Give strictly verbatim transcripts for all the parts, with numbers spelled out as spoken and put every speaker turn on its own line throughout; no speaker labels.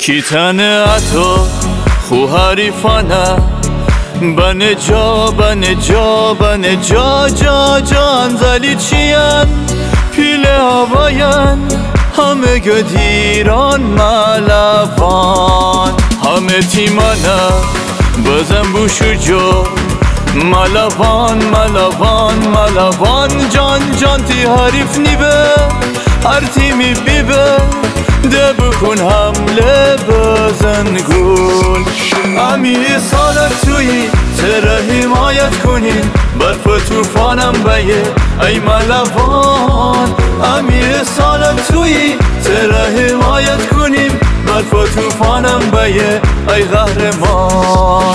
کی تنه اتو خو حریفانه بنه جا بنه جا بنه جا جا جا انزلی چیان پیله هواین همه گدیران ملوان همه تیمانه بزن بوشو جو ملوان ملوان ملوان جان جان تی حریف نیبه هر تیمی بیبه ده بکن حمله بزن گل امی سالت توی تره حمایت کنیم برف توفانم بیه ای ملوان امی سالت توی تره حمایت کنیم برف توفانم بیه ای قهرمان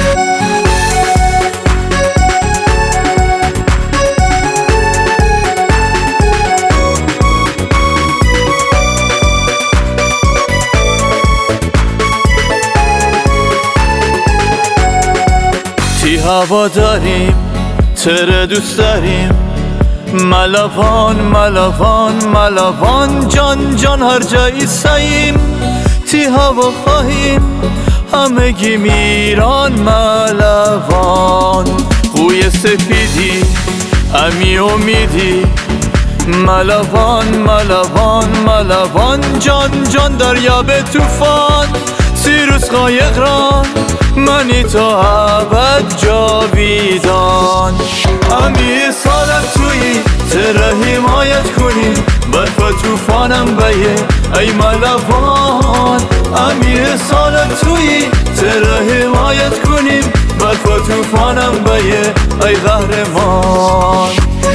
تی هوا داریم تره دوست داریم ملوان ملوان ملوان جان جان هر جایی ساییم تی هوا خواهیم همگی میران ملوان خوی سفیدی امی امیدی ملوان ملوان ملوان جان جان دریا به توفان سیروس قایق ران منی تا ابد جاویدان امی سالت توی تره حمایت کنیم برف توفانم بیه ای ملوان امی سالت توی تره حمایت کنیم برف توفانم بیه ای قهرمان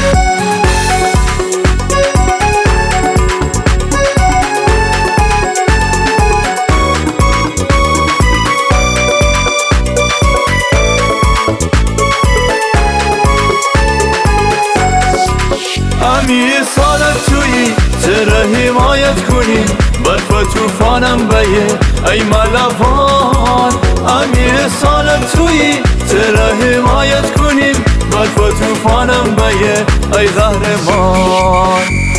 امی سالت توی تره حمایت کنیم برف توفانم بیه ای ملوان امی سالت توی تره حمایت کنیم برف توفانم بیه ای قهرمان